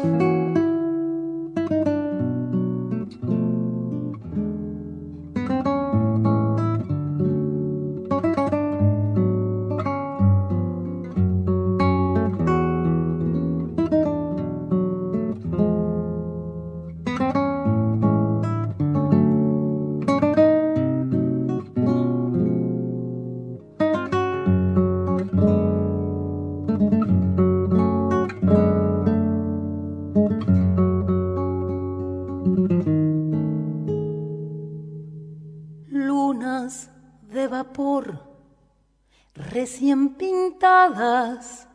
Lunas de vapor recién pintadas,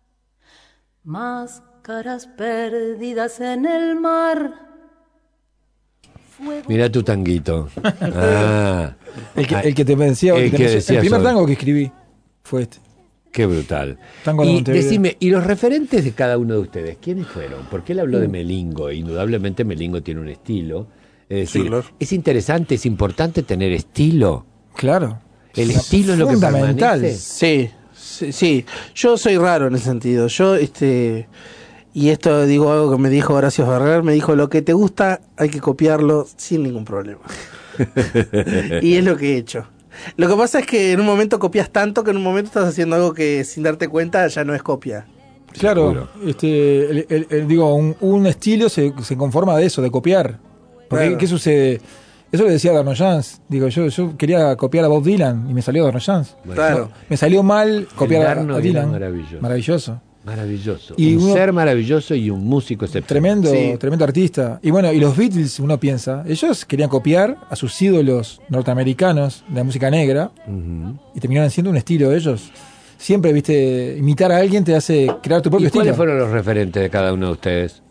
máscaras perdidas en el mar. Mira tu tanguito. Ah, el que te decía, el primer tango que escribí fue este. Qué brutal. Tango de Y Montevideo. decime, ¿y los referentes de cada uno de ustedes, quiénes fueron? Porque él habló de Melingo, indudablemente Melingo tiene un estilo. Es decir, Sí, claro. es interesante, es importante tener estilo. Claro. El estilo es lo que fundamental. permanece. Sí. Yo soy raro en ese sentido. Y esto digo algo que me dijo Horacio Ferrer, me dijo, lo que te gusta hay que copiarlo sin ningún problema. Y es lo que he hecho. Lo que pasa es que en un momento copias tanto que en un momento estás haciendo algo que sin darte cuenta ya no es copia. Claro, digo, un estilo se conforma de eso, de copiar. Porque Claro. ¿qué sucede? Eso le decía a Darno Jans. Digo, yo quería copiar a Bob Dylan y me salió Darno Jans. Claro. Me salió mal copiar Darno a era Dylan. maravilloso. Maravilloso. Maravilloso. Y Un uno- ser maravilloso y un músico excepcional. Tremendo artista. Y bueno, y los Beatles, uno piensa, ellos querían copiar a sus ídolos norteamericanos de la música negra Ujú. y terminaron siendo un estilo de ellos. Siempre, viste, imitar a alguien te hace crear tu propio ¿Y estilo. cuáles fueron los referentes de cada uno de ustedes?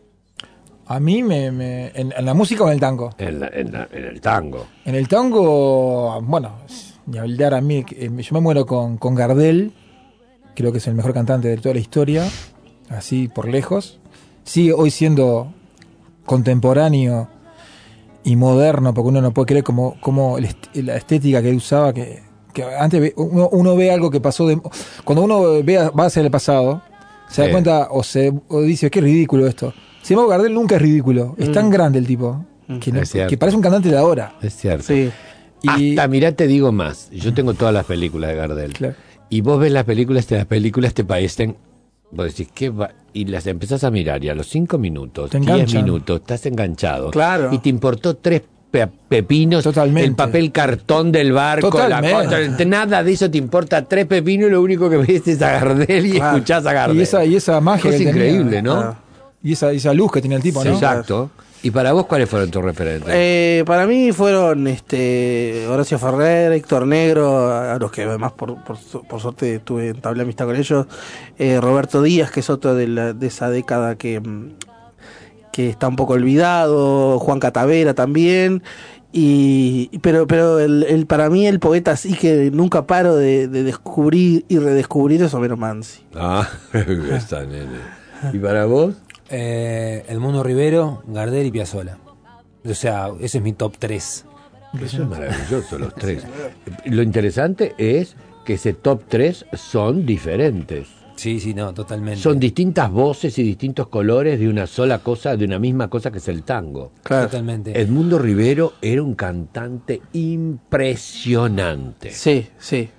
A mí en la música o en el tango. En el tango. En el tango, bueno, ni hablar a mí, yo me muero con Gardel, creo que es el mejor cantante de toda la historia, así por lejos. Sigue hoy siendo contemporáneo y moderno, porque uno no puede creer como la estética que él usaba, que antes uno ve algo que pasó, cuando uno va hacia el pasado, se da cuenta o dice, qué ridículo esto. Sin embargo, Gardel nunca es ridículo, es tan grande el tipo, que parece un cantante de ahora. Es cierto. Sí. Y, Hasta, mirá, te digo más. Yo tengo todas las películas de Gardel. Claro. Y vos ves las películas te parecen... Vos decís, ¿qué va? Y las empezás a mirar y a los 5 minutos, Te 10 enganchan. minutos, estás enganchado. Claro. Y te importó 3 pepinos, Totalmente. el papel cartón del barco, Totalmente. nada de eso te importa, 3 pepinos y lo único que ves es a Gardel y Claro. escuchás a Gardel. y esa magia Es que tenía. increíble, ¿no? Ah. Y esa luz que tenía el tipo, ¿no? Exacto. ¿Y para vos cuáles fueron tus referentes? Para mí fueron Horacio Ferrer, Héctor Negro, a los que además por suerte tuve entablé amistad con ellos, Roberto Díaz, que es otro de esa década que está un poco olvidado, Juan Catavera también, pero para mí el poeta sí que nunca paro de descubrir y redescubrir es Homero Mansi. Ah, está, nene. ¿Y para vos? Edmundo Rivero, Gardel y Piazzolla. O sea, ese es mi top 3. Eso es maravilloso, los 3. Lo interesante es que ese top 3 son diferentes. Sí, no, totalmente. Son distintas voces y distintos colores de una sola cosa, de una misma cosa que es el tango. Claro. Totalmente. Edmundo Rivero era un cantante impresionante. Sí.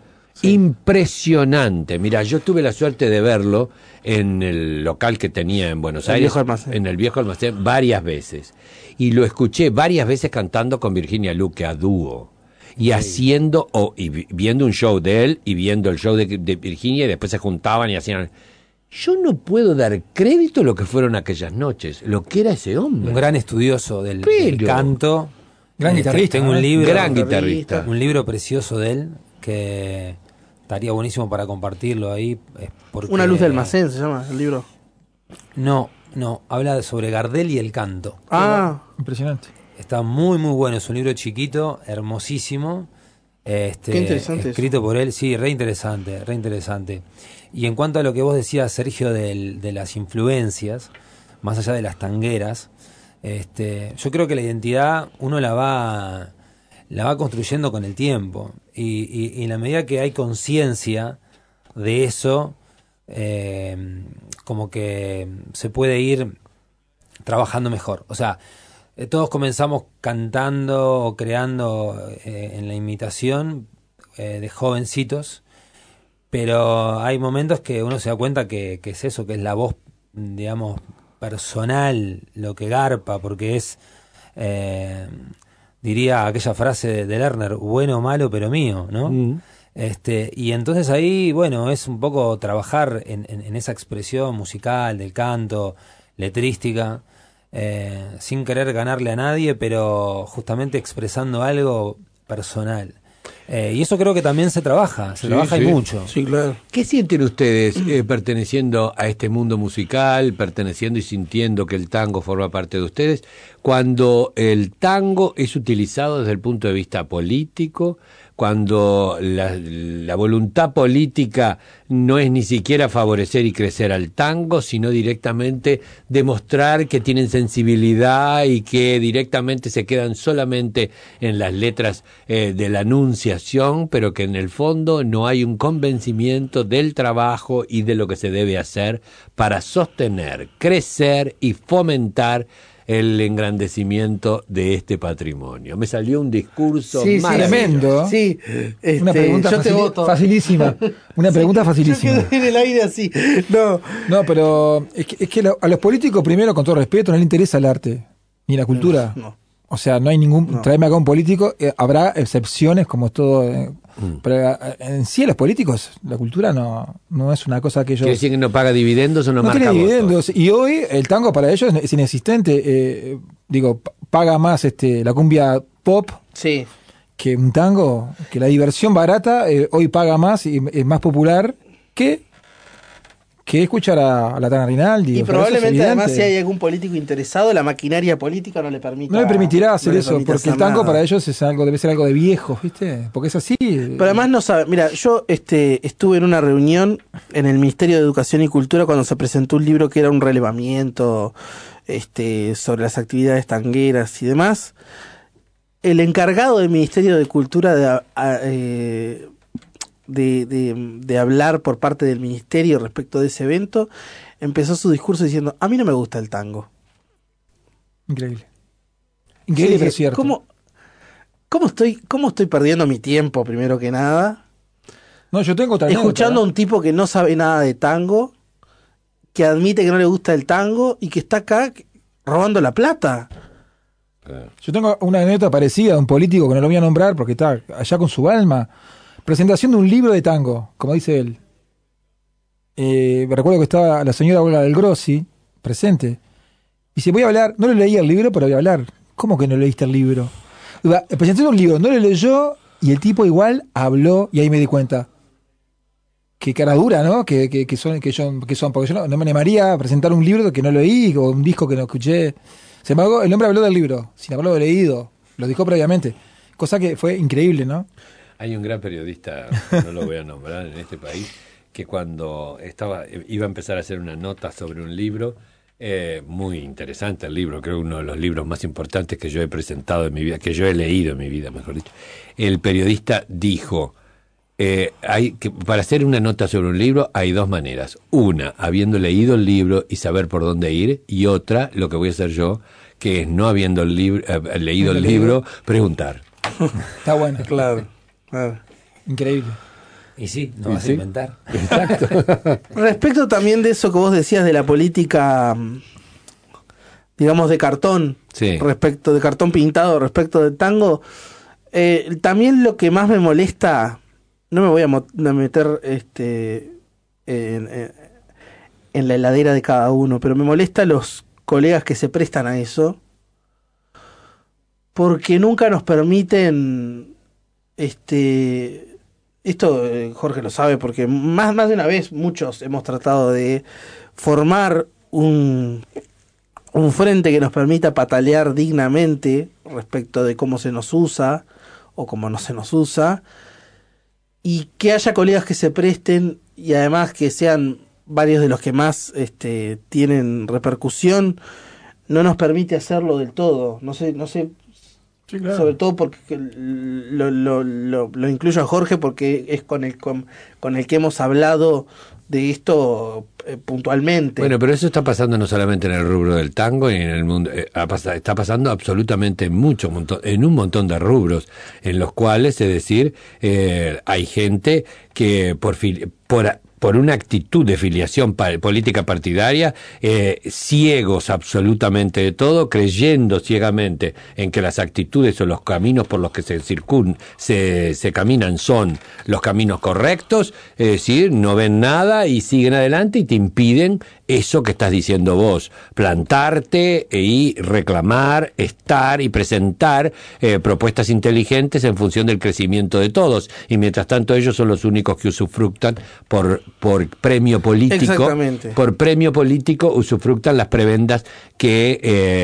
Impresionante. Mira, yo tuve la suerte de verlo en el local que tenía en Buenos El Aires, Viejo Almacén. en el Viejo Almacén, varias veces. Y lo escuché varias veces cantando con Virginia Luque a dúo. Y haciendo, viendo un show de él y viendo el show de Virginia, y después se juntaban y hacían... Yo no puedo dar crédito a lo que fueron aquellas noches, lo que era ese hombre. Un gran estudioso del Pero- canto. Gran guitarrista, Tengo ¿no? un libro. Gran guitarrista. Un libro precioso de él que estaría buenísimo para compartirlo ahí. Porque, Una luz de almacén se llama el libro. No, habla sobre Gardel y el canto. Ah, Impresionante. Está muy bueno, es un libro chiquito, hermosísimo. Qué interesante escrito por él, sí, re interesante. Y en cuanto a lo que vos decías, Sergio, de las influencias, más allá de las tangueras, yo creo que la identidad uno la va construyendo con el tiempo. Y en la medida que hay conciencia de eso, como que se puede ir trabajando mejor. O sea, todos comenzamos cantando o creando en la imitación de jovencitos, pero hay momentos que uno se da cuenta que es eso, que es la voz, digamos, personal, lo que garpa, porque es, diría aquella frase de Lerner, bueno, malo, pero mío, ¿no? Y entonces ahí, bueno, es un poco trabajar en esa expresión musical, del canto, letrística, sin querer ganarle a nadie, pero justamente expresando algo personal. Y eso creo que también se trabaja y mucho. Sí, claro. ¿Qué sienten ustedes perteneciendo a este mundo musical, perteneciendo y sintiendo que el tango forma parte de ustedes, cuando el tango es utilizado desde el punto de vista político, cuando la voluntad política no es ni siquiera favorecer y crecer al tango, sino directamente demostrar que tienen sensibilidad y que directamente se quedan solamente en las letras de la enunciación, pero que en el fondo no hay un convencimiento del trabajo y de lo que se debe hacer para sostener, crecer y fomentar el engrandecimiento de este patrimonio? Me salió un discurso tremendo. Sí, una pregunta yo te voto. facilísima. Una pregunta facilísima. Yo quedé en el aire así. No, pero es que a los políticos, primero, con todo respeto, no les interesa el arte ni la cultura. No. O sea, no hay ningún... Traeme acá un político, habrá excepciones como todo... Pero en sí, los políticos, la cultura no es una cosa que ellos... ¿Quiere decir que no paga dividendos o no marca tiene votos? dividendos. Y hoy el tango para ellos es inexistente. Paga más la cumbia pop Sí. que un tango, que la diversión barata hoy paga más y es más popular que escuchar a la Tana Rinaldi. Y probablemente además si hay algún político interesado, la maquinaria política no le permitirá hacer eso, porque el tango para ellos debe ser algo de viejos, ¿viste? Porque es así. Pero además no sabe, mira, yo estuve en una reunión en el Ministerio de Educación y Cultura cuando se presentó un libro que era un relevamiento sobre las actividades tangueras y demás. El encargado del Ministerio de Cultura de hablar por parte del ministerio respecto de ese evento, empezó su discurso diciendo: a mí no me gusta el tango. Increíble, pero es cierto. ¿Cómo estoy perdiendo mi tiempo, primero que nada? No, yo tengo otra escuchando a un tipo que no sabe nada de tango, que admite que no le gusta el tango y que está acá robando la plata. Yo tengo una anécdota parecida de un político que no lo voy a nombrar porque está allá con su alma. Presentación de un libro de tango, como dice él. Me recuerdo que estaba la señora Olga del Grossi presente. Dice, voy a hablar, no le leí el libro, pero voy a hablar. ¿Cómo que no leíste el libro? Presenté un libro, no lo leyó, y el tipo igual habló, y ahí me di cuenta. Qué cara dura, ¿no? Que son, porque yo no me animaría a presentar un libro que no leí, o un disco que no escuché. Sin embargo, el hombre habló del libro, sin haberlo leído, lo dijo previamente. Cosa que fue increíble, ¿no? Hay un gran periodista, no lo voy a nombrar, en este país, que cuando iba a empezar a hacer una nota sobre un libro, muy interesante el libro, creo uno de los libros más importantes que yo he presentado en mi vida, que yo he leído en mi vida, mejor dicho. El periodista dijo, para hacer una nota sobre un libro hay dos maneras. Una, habiendo leído el libro y saber por dónde ir, y otra, lo que voy a hacer yo, que es no habiendo leído el libro, preguntar. Está bueno. Claro. Increíble. Y sí, no vas a inventar. Exacto. Respecto también de eso que vos decías de la política, digamos, de cartón, respecto de cartón pintado, respecto del tango, también lo que más me molesta, no me voy a meter en la heladera de cada uno, pero me molesta los colegas que se prestan a eso, porque nunca nos permiten... Esto Jorge lo sabe porque más de una vez muchos hemos tratado de formar un frente que nos permita patalear dignamente respecto de cómo se nos usa o cómo no se nos usa, y que haya colegas que se presten y además que sean varios de los que más tienen repercusión, no nos permite hacerlo del todo. No sé. Sí, claro. Sobre todo porque lo incluyo a Jorge porque es con el que hemos hablado de esto puntualmente. Bueno, pero eso está pasando no solamente en el rubro del tango y en el mundo, está pasando absolutamente en un montón de rubros, en los cuales, es decir, hay gente que por una actitud de filiación política partidaria, ciegos absolutamente de todo, creyendo ciegamente en que las actitudes o los caminos por los que se caminan son los caminos correctos, es decir, no ven nada y siguen adelante y te impiden eso que estás diciendo vos, plantarte y reclamar, estar y presentar propuestas inteligentes en función del crecimiento de todos, y mientras tanto ellos son los únicos que usufructan por premio político. Exactamente. Por premio político usufructan las prebendas que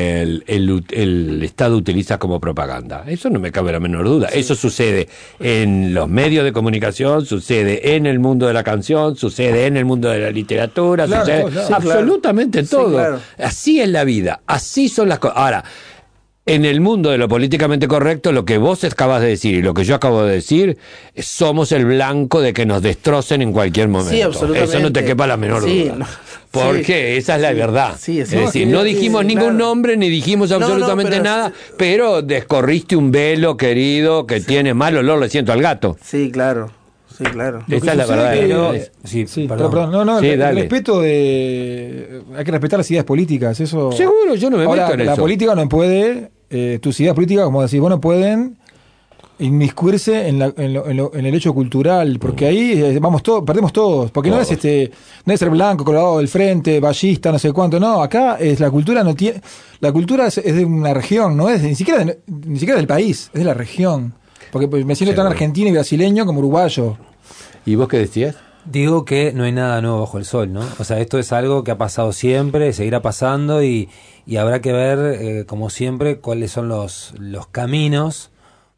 el Estado utiliza como propaganda. Eso no me cabe la menor duda. Sí. Eso sucede en los medios de comunicación, sucede en el mundo de la canción, sucede en el mundo de la literatura, claro, sucede absolutamente todo. Sí, claro. Así es la vida, así son las cosas. Ahora, en el mundo de lo políticamente correcto, lo que vos acabas de decir y lo que yo acabo de decir, somos el blanco de que nos destrocen en cualquier momento. Sí, absolutamente. Eso no te quepa la menor duda. No. Porque esa es la verdad. Sí, es decir, no dijimos ningún nombre ni dijimos absolutamente nada, pero descorriste un velo, querido, que tiene mal olor, le siento al gato. Sí, claro. Sí, claro. Esa es la verdad. Perdón. El respeto hay que respetar las ideas políticas. Eso. Seguro, yo no me meto en eso. La política no puede, tus ideas políticas, como decís, vos no pueden inmiscuirse en el hecho cultural, porque ahí perdemos todos, porque no es ser blanco, colorado del frente, ballista, no sé cuánto, no, acá es la cultura es de una región, no es ni siquiera del país, es de la región. Porque me siento tan argentino y brasileño como uruguayo. ¿Y vos qué decías? Digo que no hay nada nuevo bajo el sol, ¿no? O sea, esto es algo que ha pasado siempre, seguirá pasando y habrá que ver, como siempre, cuáles son los caminos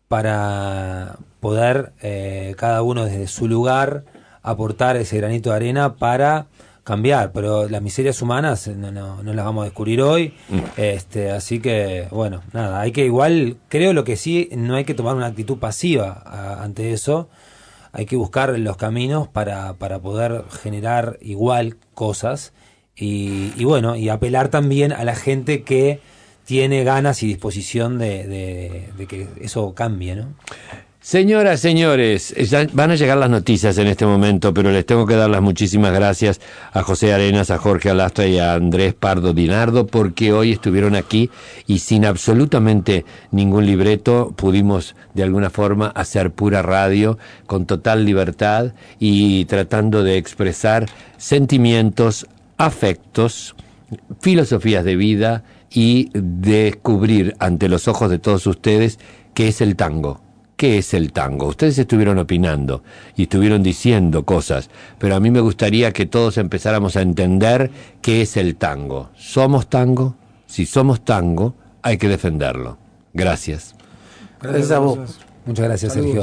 para poder, cada uno desde su lugar, aportar ese granito de arena para cambiar, pero las miserias humanas no las vamos a descubrir hoy, así que bueno, nada, hay que igual, creo lo que sí, no hay que tomar una actitud pasiva ante eso, hay que buscar los caminos para poder generar igual cosas y bueno, y apelar también a la gente que tiene ganas y disposición de que eso cambie, ¿no? Señoras, señores, ya van a llegar las noticias en este momento, pero les tengo que dar las muchísimas gracias a José Arenas, a Jorge Alastra y a Andrés Pardo Dinardo, porque hoy estuvieron aquí y sin absolutamente ningún libreto pudimos de alguna forma hacer pura radio con total libertad y tratando de expresar sentimientos, afectos, filosofías de vida y descubrir ante los ojos de todos ustedes qué es el tango. ¿Qué es el tango? Ustedes estuvieron opinando y estuvieron diciendo cosas, pero a mí me gustaría que todos empezáramos a entender qué es el tango. ¿Somos tango? Si somos tango, hay que defenderlo. Gracias. Gracias a vos. Muchas gracias, Sergio.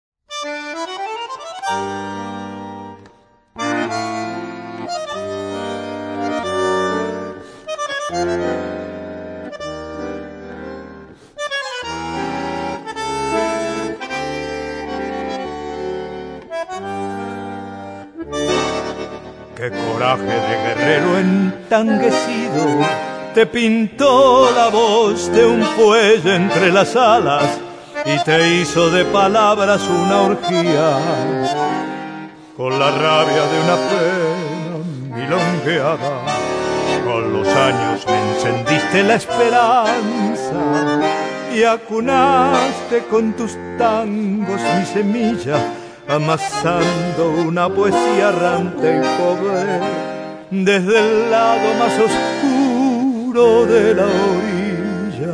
Qué coraje de guerrero entanguecido te pintó la voz de un fuelle entre las alas y te hizo de palabras una orgía con la rabia de una pena milongueada. Con los años me encendiste la esperanza y acunaste con tus tangos mi semilla, amasando una poesía errante y pobre desde el lado más oscuro de la orilla.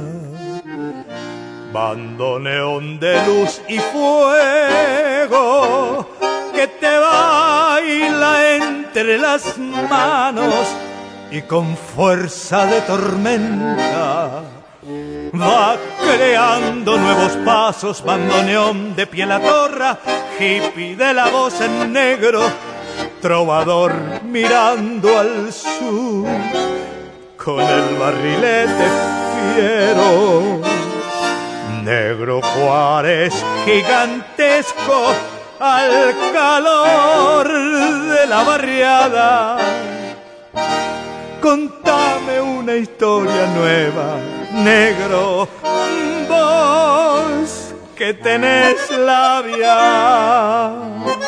Bandoneón de luz y fuego que te baila entre las manos y con fuerza de tormenta va creando nuevos pasos. Bandoneón de piel a torra, hippie de la voz en negro, trovador mirando al sur con el barrilete fiero. Negro Juárez gigantesco al calor de la barriada. Contame una historia nueva, negro, vos que tenés labia.